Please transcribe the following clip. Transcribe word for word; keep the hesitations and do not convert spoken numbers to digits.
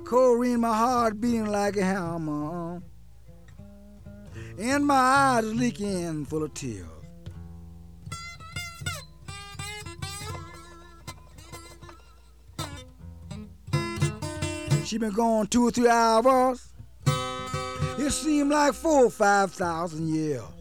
Corrine, my heart beating like a hammer, and my eyes leaking full of tears. She been gone two or three hours. It seemed like four or five thousand years.